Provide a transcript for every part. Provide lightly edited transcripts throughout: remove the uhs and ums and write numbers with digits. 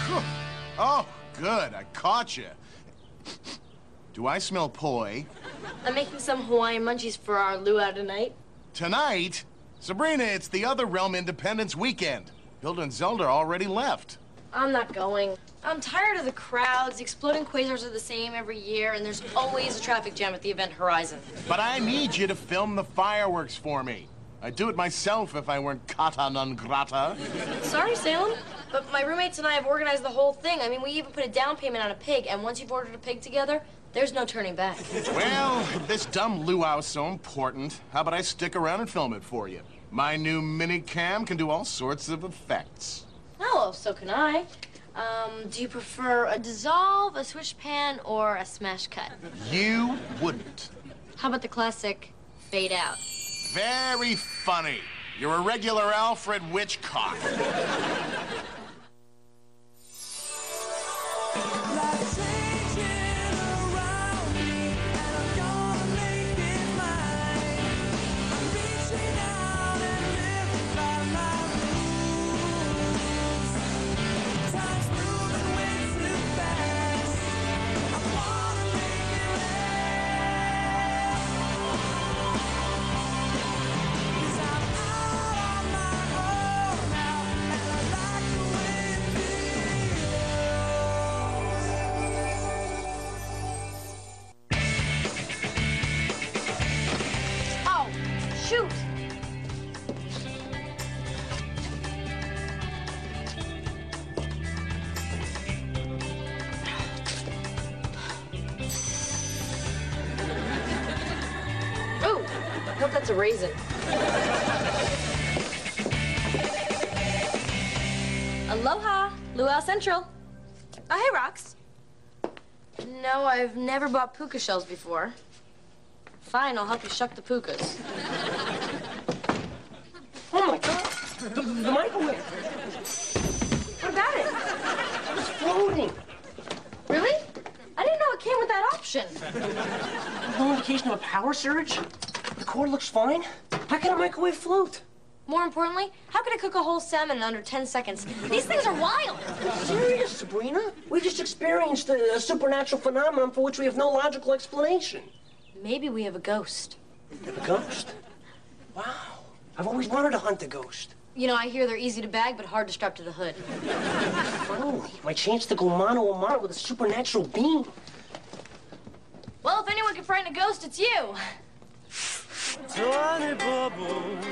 Oh, good. I caught you. Do I smell poi? I'm making some Hawaiian munchies for our luau tonight. Tonight? Sabrina, it's the Other Realm Independence weekend. Hilda and Zelda already left. I'm not going. I'm tired of the crowds. The exploding quasars are the same every year, and there's always a traffic jam at the event horizon. But I need you to film the fireworks for me. I'd do it myself if I weren't kata non grata. Sorry, Salem, but my roommates and I have organized the whole thing. I mean, we even put a down payment on a pig, and once you've ordered a pig together, there's no turning back. Well, this dumb luau's so important. How about I stick around and film it for you? My new mini cam can do all sorts of effects. Oh, well, so can I. Do you prefer a dissolve, a swish pan, or a smash cut? You wouldn't. How about the classic fade out? Very funny. You're a regular Alfred Hitchcock. Shoot! Oh, I hope that's a raisin. Aloha, Luau Central. Oh, hey, Rox. No, I've never bought puka shells before. Fine, I'll help you shuck the pukas. Oh, my God. The microwave. What about it? It's floating. Really? I didn't know it came with that option. No indication of a power surge? The core looks fine. How can a microwave float? More importantly, how could I cook a whole salmon in under 10 seconds? These things are wild. Are you serious, Sabrina? We just experienced a supernatural phenomenon for which we have no logical explanation. Maybe we have a ghost. A ghost? Wow. I've always wanted to hunt a ghost. You know, I hear they're easy to bag, but hard to strap to the hood. Finally, my chance to go mano a mano with a supernatural being. Well, if anyone can frighten a ghost, it's you. Tiny bubbles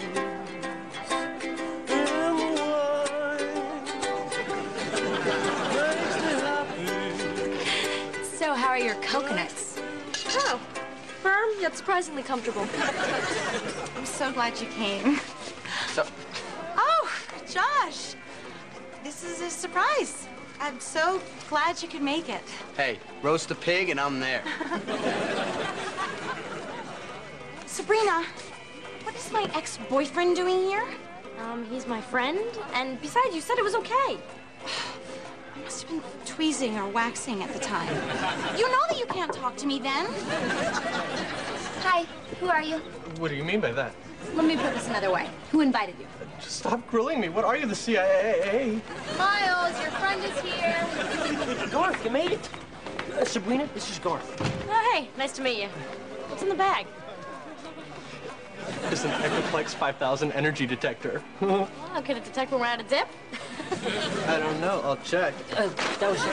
in the wine makes me happy. So, how are your coconuts? Oh, firm yet surprisingly comfortable. I'm so glad you came. So, Oh, Josh. This is a surprise. I'm so glad you could make it. Hey, roast a pig and I'm there. Sabrina, what is my ex-boyfriend doing here? He's my friend, and besides, you said it was okay. I must have been tweezing or waxing at the time. You know that you can't talk to me then. Hi, who are you? What do you mean by that? Let me put this another way. Who invited you? Just stop grilling me. What are you, the CIA? Miles, your friend is here. Garth, you made it. Sabrina, this is Garth. Oh, hey, nice to meet you. What's in the bag? It's an Ectoplex 5000 energy detector. Well, could it detect when we're out of dip? I don't know. I'll check. That was it.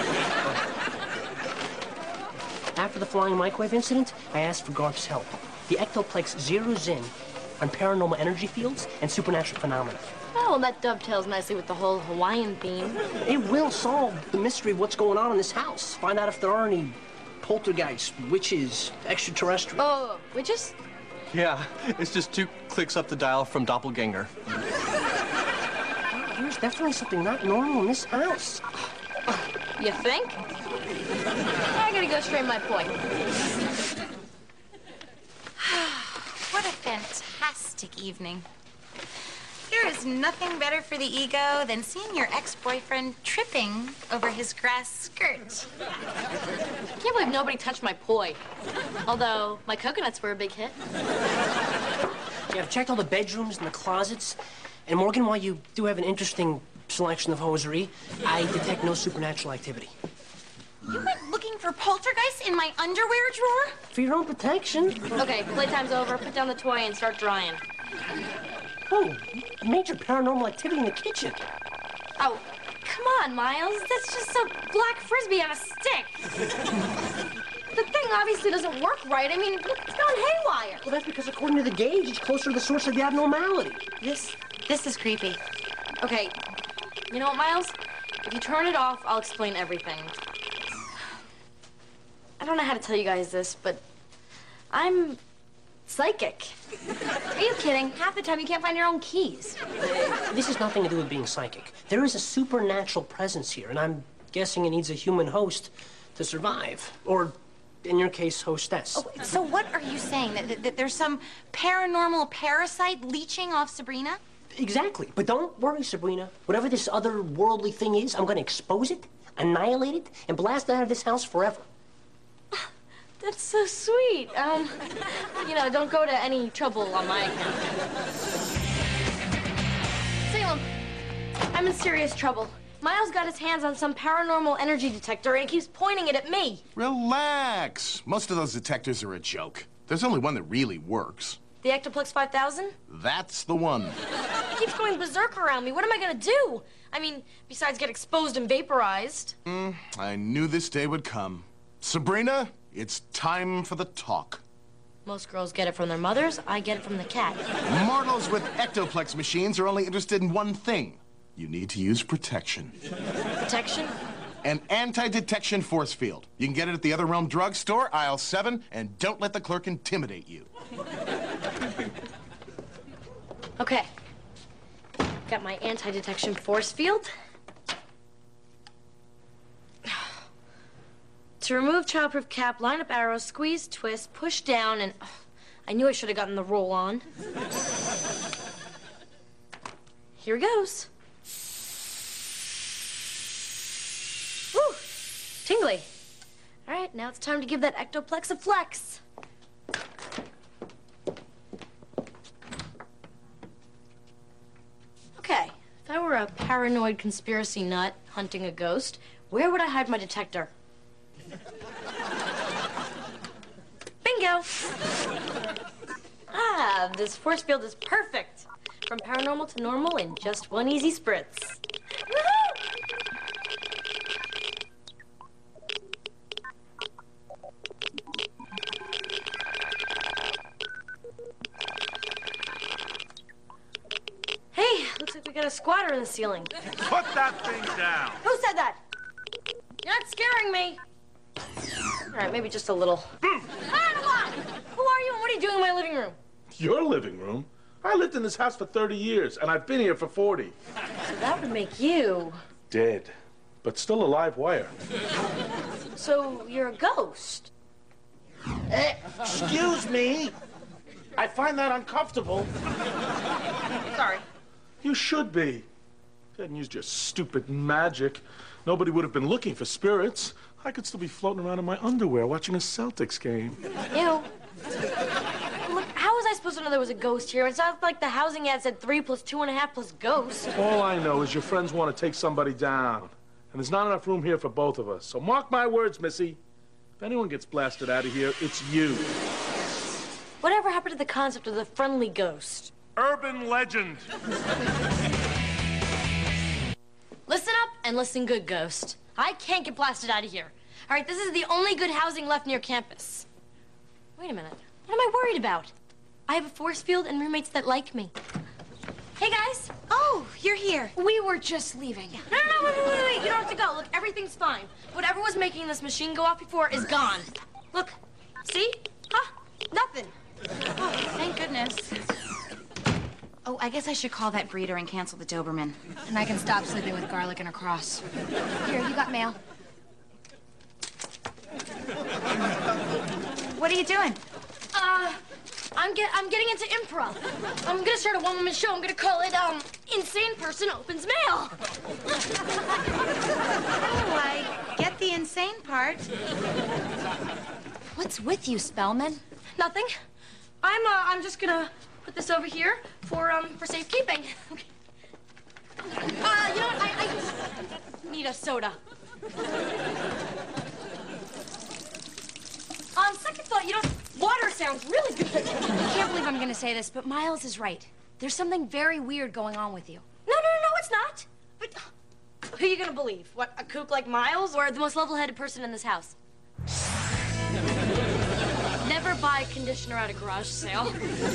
After the flying microwave incident, I asked for Garth's help. The Ectoplex zeroes in on paranormal energy fields and supernatural phenomena. Oh, well, that dovetails nicely with the whole Hawaiian theme. It will solve the mystery of what's going on in this house. Find out if there are any poltergeists, witches, extraterrestrials. Oh, witches? Yeah, it's just 2 clicks up the dial from Doppelganger. There's definitely something not normal in this house. You think? I gotta go straight my point. What a fantastic evening. There is nothing better for the ego than seeing your ex-boyfriend tripping over his grass skirt. I can't believe nobody touched my poi. Although, my coconuts were a big hit. Yeah, I've checked all the bedrooms and the closets. And Morgan, while you do have an interesting selection of hosiery, I detect no supernatural activity. You went looking for poltergeists in my underwear drawer? For your own protection. Okay, playtime's over. Put down the toy and start drying. Oh, major paranormal activity in the kitchen. Oh, come on, Miles. That's just a black frisbee on a stick. The thing obviously doesn't work right. I mean, it's gone haywire. Well, that's because according to the gauge, it's closer to the source of the abnormality. This is creepy. Okay, you know what, Miles? If you turn it off, I'll explain everything. I don't know how to tell you guys this, but I'm psychic. Are you kidding? Half the time you can't find your own keys. This has nothing to do with being psychic. There is a supernatural presence here, and I'm guessing it needs a human host to survive. Or, in your case, hostess. Oh, so what are you saying? That there's some paranormal parasite leeching off Sabrina? Exactly. But don't worry, Sabrina. Whatever this otherworldly thing is, I'm going to expose it, annihilate it, and blast it out of this house forever. That's so sweet. You know, don't go to any trouble on my account. Salem, I'm in serious trouble. Miles got his hands on some paranormal energy detector and he keeps pointing it at me. Relax. Most of those detectors are a joke. There's only one that really works. The Ectoplex 5000? That's the one. He keeps going berserk around me. What am I gonna do? I mean, besides get exposed and vaporized. I knew this day would come. Sabrina, it's time for the talk. Most girls get it from their mothers. I get it from the cat. Mortals with Ectoplex machines are only interested in one thing. You need to use protection. Protection? An anti-detection force field. You can get it at the Other Realm drugstore, aisle 7, and don't let the clerk intimidate you. Okay. Got my anti-detection force field. To remove childproof cap, line up arrows, squeeze, twist, push down, and... I knew I should have gotten the roll on. Here goes. Woo! Tingly. All right, now it's time to give that Ectoplex a flex. Okay, if I were a paranoid conspiracy nut hunting a ghost, where would I hide my detector? Bingo! Ah, this force field is perfect. From paranormal to normal in just one easy spritz. Woohoo! Hey, looks like we got a squatter in the ceiling. Put that thing down. Who said that? You're not scaring me. All right, maybe just a little. Ah, who are you and what are you doing in my living room? Your living room? I lived in this house for 30 years, and I've been here for 40. So that would make you... Dead, but still a live wire. So you're a ghost? Excuse me. I find that uncomfortable. Sorry. You should be. If you hadn't used your stupid magic, nobody would have been looking for spirits. I could still be floating around in my underwear watching a Celtics game. Ew. Look, how was I supposed to know there was a ghost here? It's not like the housing ad said 3 plus 2.5 plus ghost. All I know is your friends want to take somebody down. And there's not enough room here for both of us. So mark my words, Missy. If anyone gets blasted out of here, it's you. Whatever happened to the concept of the friendly ghost? Urban legend. Listen up and listen good, ghost. I can't get blasted out of here. All right, this is the only good housing left near campus. Wait a minute. What am I worried about? I have a force field and roommates that like me. Hey, guys. Oh, you're here. We were just leaving. No, wait. You don't have to go. Look, everything's fine. Whatever was making this machine go off before is gone. Look. See? Huh? Nothing. Oh, thank goodness. Oh, I guess I should call that breeder and cancel the Doberman. And I can stop sleeping with garlic and a cross. Here, you got mail. What are you doing? I'm getting into improv. I'm gonna start a one-woman show. I'm gonna call it, Insane Person Opens Mail. Oh, I get the insane part. What's with you, Spellman? Nothing. I'm just gonna put this over here for safekeeping. Okay. You know what? need a soda. On second thought, you know, water sounds really good. I can't believe I'm gonna say this, but Miles is right. There's something very weird going on with you. No, it's not. But who are you gonna believe? What, a kook like Miles or the most level-headed person in this house? Never buy conditioner at a garage sale.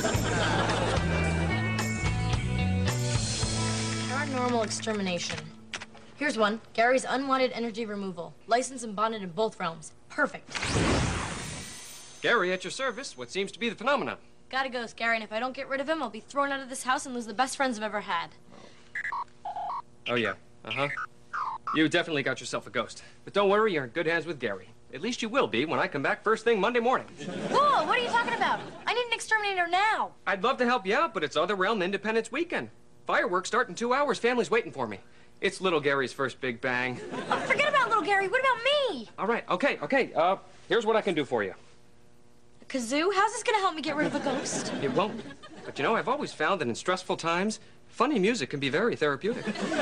Paranormal extermination. Here's one. Gary's unwanted energy removal. Licensed and bonded in both realms. Perfect. Gary, at your service. What seems to be the phenomena? Got a ghost, Gary, and if I don't get rid of him, I'll be thrown out of this house and lose the best friends I've ever had. Oh, yeah. Uh-huh. You definitely got yourself a ghost. But don't worry, you're in good hands with Gary. At least you will be when I come back first thing Monday morning. Whoa, what are you talking about? I need an exterminator now. I'd love to help you out, but it's Other Realm Independence Weekend. Fireworks start in 2 hours. Family's waiting for me. It's little Gary's first big bang. Oh, forget about little Gary. What about me? All right, okay. Here's what I can do for you. A kazoo? How's this gonna help me get rid of a ghost? It won't. But you know, I've always found that in stressful times, funny music can be very therapeutic.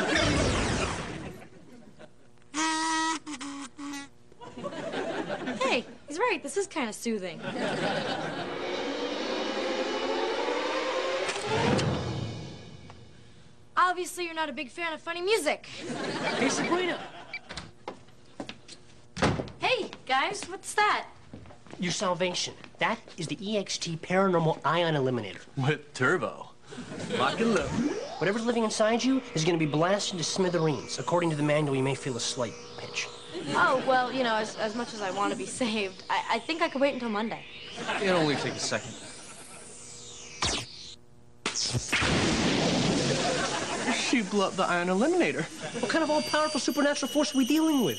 Hey, he's right. This is kind of soothing. Obviously, you're not a big fan of funny music. Hey, Sabrina. Hey, guys, what's that? Your salvation. That is the EXT Paranormal Ion Eliminator. With turbo. Lock and load. Whatever's living inside you is going to be blasted to smithereens. According to the manual, you may feel a slight pinch. Oh, well, you know, as much as I want to be saved, I think I could wait until Monday. It'll only take a second. She blew up the ion eliminator. What kind of all-powerful supernatural force are we dealing with?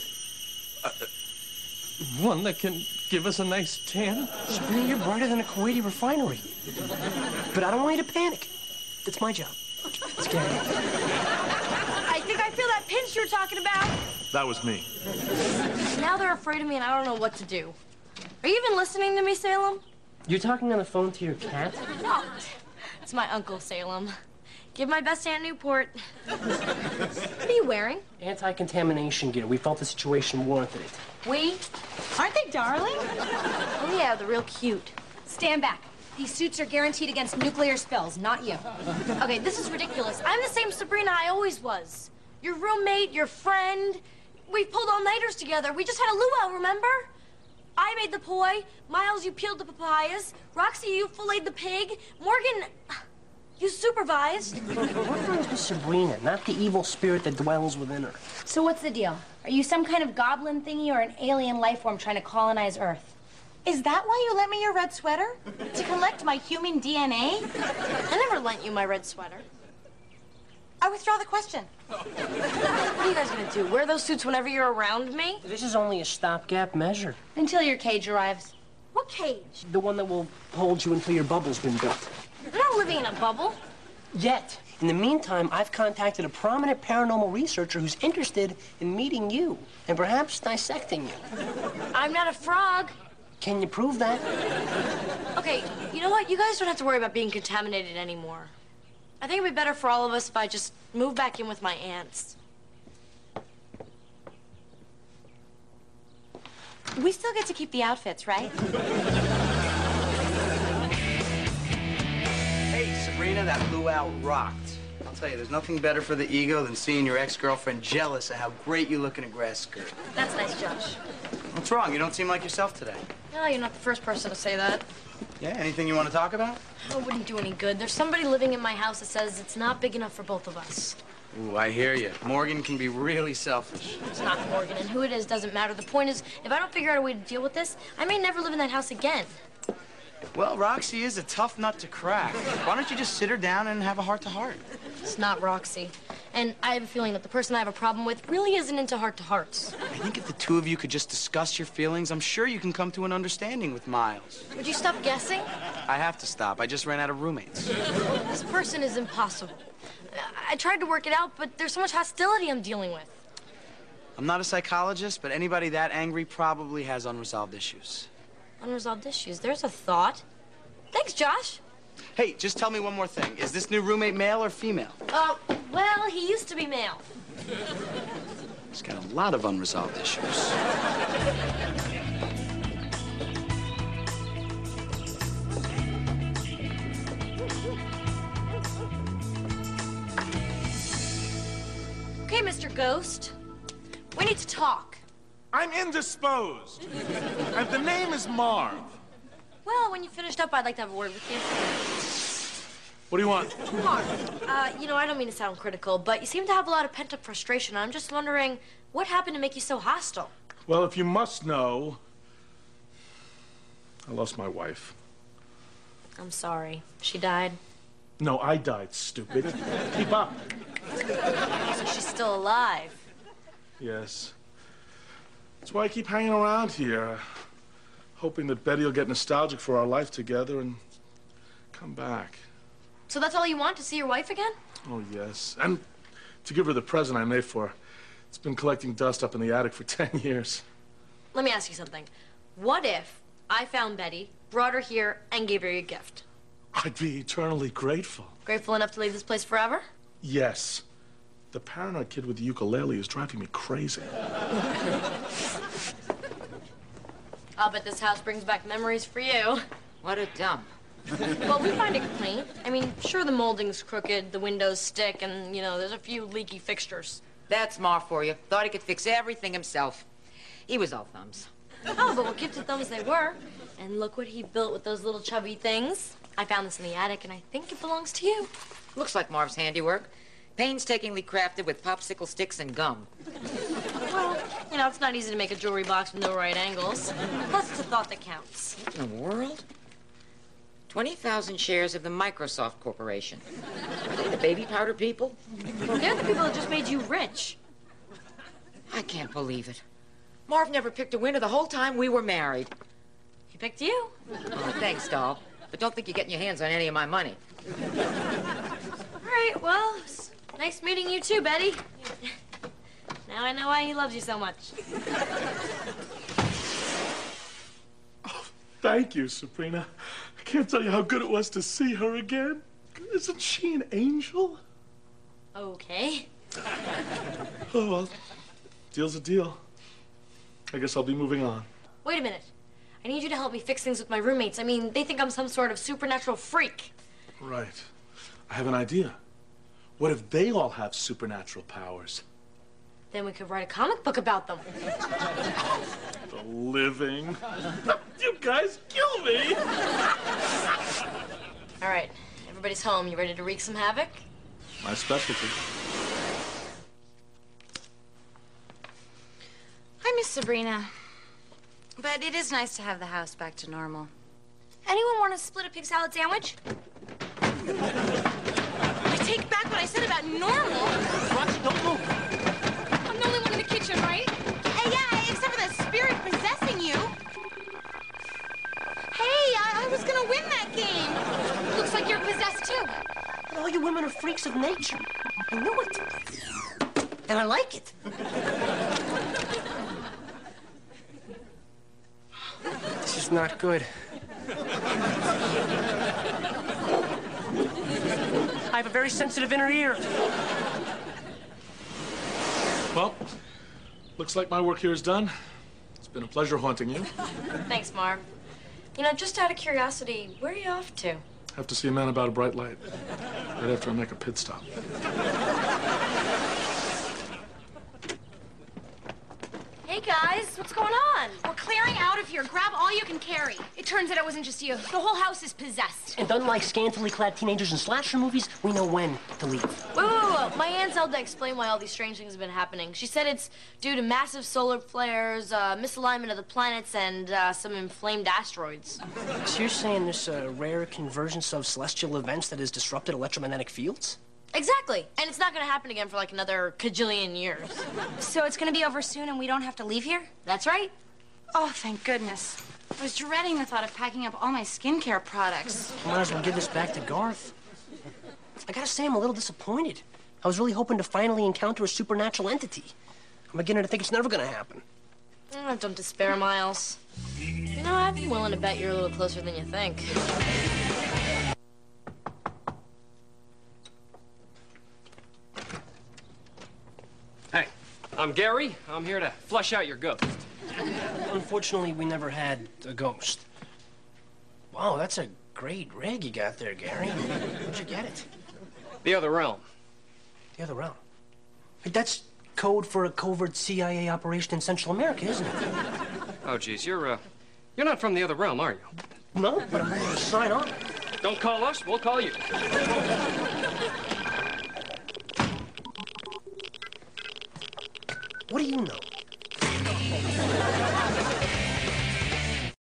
One that can give us a nice tan. Sabrina, you're brighter than a Kuwaiti refinery. But I don't want you to panic. That's my job. Let's get it. I think I feel that pinch you're talking about. That was me. Now they're afraid of me and I don't know what to do. Are you even listening to me, Salem? You're talking on the phone to your cat? Oh, it's my Uncle Salem. Give my best Aunt Newport. What are you wearing? Anti-contamination gear. We felt the situation warranted it. We? Aren't they darling? Oh, yeah, they're real cute. Stand back. These suits are guaranteed against nuclear spills, not you. Okay, this is ridiculous. I'm the same Sabrina I always was. Your roommate, your friend. We've pulled all-nighters together. We just had a luau, remember? I made the poi. Miles, you peeled the papayas. Roxy, you filleted the pig. Morgan, you supervised. We're friends with Sabrina, not the evil spirit that dwells within her. So what's the deal? Are you some kind of goblin thingy or an alien life form trying to colonize Earth? Is that why you lent me your red sweater? To collect my human DNA? I never lent you my red sweater. I withdraw the question. What are you guys gonna do? Wear those suits whenever you're around me? This is only a stopgap measure. Until your cage arrives. What cage? The one that will hold you until your bubble's been built. I'm not living in a bubble. Yet. In the meantime, I've contacted a prominent paranormal researcher who's interested in meeting you and perhaps dissecting you. I'm not a frog. Can you prove that? Okay, you know what? You guys don't have to worry about being contaminated anymore. I think it'd be better for all of us if I just move back in with my aunts. We still get to keep the outfits, right? Hey, Sabrina, that luau rocked. I'll tell you, there's nothing better for the ego than seeing your ex-girlfriend jealous of how great you look in a grass skirt. That's nice, Josh. What's wrong? You don't seem like yourself today. No, you're not the first person to say that. Yeah, anything you want to talk about? Oh, it wouldn't do any good. There's somebody living in my house that says it's not big enough for both of us. Ooh, I hear you. Morgan can be really selfish. It's not Morgan, and who it is doesn't matter. The point is, if I don't figure out a way to deal with this, I may never live in that house again. Well, Roxy is a tough nut to crack. Why don't you just sit her down and have a heart-to-heart? It's not Roxy. And I have a feeling that the person I have a problem with really isn't into heart-to-hearts. I think if the two of you could just discuss your feelings, I'm sure you can come to an understanding with Miles. Would you stop guessing? I have to stop. I just ran out of roommates. This person is impossible. I tried to work it out, but there's so much hostility I'm dealing with. I'm not a psychologist, but anybody that angry probably has unresolved issues. Unresolved issues. There's a thought. Thanks, Josh. Hey, just tell me one more thing. Is this new roommate male or female? Well, he used to be male. He's got a lot of unresolved issues. Okay, Mr. Ghost. We need to talk. I'm indisposed. And the name is Marv. Well, when you finished up, I'd like to have a word with you. What do you want? Marv, you know, I don't mean to sound critical, but you seem to have a lot of pent-up frustration. I'm just wondering, what happened to make you so hostile? Well, if you must know, I lost my wife. I'm sorry. She died. No, I died, stupid. Keep up. So she's still alive. Yes. That's why I keep hanging around here, hoping that Betty will get nostalgic for our life together and come back. So that's all you want, to see your wife again? Oh, yes. And to give her the present I made for her. It's been collecting dust up in the attic for 10 years. Let me ask you something. What if I found Betty, brought her here, and gave her your gift? I'd be eternally grateful. Grateful enough to leave this place forever? Yes. The paranoid kid with the ukulele is driving me crazy. I'll bet this house brings back memories for you. What a dump. Well, we find it quaint. I mean, sure, the molding's crooked, the windows stick, and, you know, there's a few leaky fixtures. That's Marv for you. Thought he could fix everything himself. He was all thumbs. Oh, but what gifted thumbs they were. And look what he built with those little chubby things. I found this in the attic, and I think it belongs to you. Looks like Marv's handiwork. Painstakingly crafted with popsicle sticks and gum. Well, you know, it's not easy to make a jewelry box with no right angles. Plus, it's a thought that counts. What in the world? 20,000 shares of the Microsoft Corporation. Are they the baby powder people? They're the people that just made you rich. I can't believe it. Marv never picked a winner the whole time we were married. He picked you. Oh, thanks, doll. But don't think you're getting your hands on any of my money. All right, well, it's nice meeting you too, Betty. Now I know why he loves you so much. Oh, thank you, Sabrina. I can't tell you how good it was to see her again. Isn't she an angel? Okay. Oh, well, deal's a deal. I guess I'll be moving on. Wait a minute. I need you to help me fix things with my roommates. I mean, they think I'm some sort of supernatural freak. Right. I have an idea. What if they all have supernatural powers? Then we could write a comic book about them. The living. You guys kill me. All right, everybody's home. You ready to wreak some havoc? My specialty. I miss Sabrina. But it is nice to have the house back to normal. Anyone want to split a pig salad sandwich? I take back what I said about normal. Roxy, don't move. I'm the only one in the kitchen, right? Yeah, except for the spirit possessing you. Hey, I was gonna win that game. Looks like you're possessed too. But all you women are freaks of nature. I knew it. And I like it. This is not good. I have a very sensitive inner ear. Well, looks like my work here is done. It's been a pleasure haunting you. Thanks, Marv. You know, just out of curiosity, where are you off to? Have to see a man about a bright light. Right after I make a pit stop. Hey, guys, what's going on? We're clearing out of here. Grab all you can carry. It turns out it wasn't just you. The whole house is possessed. And unlike scantily clad teenagers in slasher movies, we know when to leave. Wait. My Aunt Zelda explained why all these strange things have been happening. She said it's due to massive solar flares, misalignment of the planets, and some inflamed asteroids. So you're saying there's a rare convergence of celestial events that has disrupted electromagnetic fields? Exactly. And it's not going to happen again for like another cajillion years. So it's gonna be over soon and we don't have to leave here? That's right. Oh, thank goodness. I was dreading the thought of packing up all my skincare products. Might as well give this back to Garth. I gotta say, I'm a little disappointed. I was really hoping to finally encounter a supernatural entity. I'm beginning to think it's never gonna happen. Oh, don't despair, Miles. You know, I'd be willing to bet you're a little closer than you think. Hey, I'm Gary. I'm here to flush out your ghost. Unfortunately, we never had a ghost. Wow, that's a great rig you got there, Gary. Where'd you get it? The Other Realm. The Other Realm? That's code for a covert CIA operation in Central America, isn't it? Oh, geez, you're not from the Other Realm, are you? No, but I'm going to sign on. Don't call us, we'll call you. What do you know?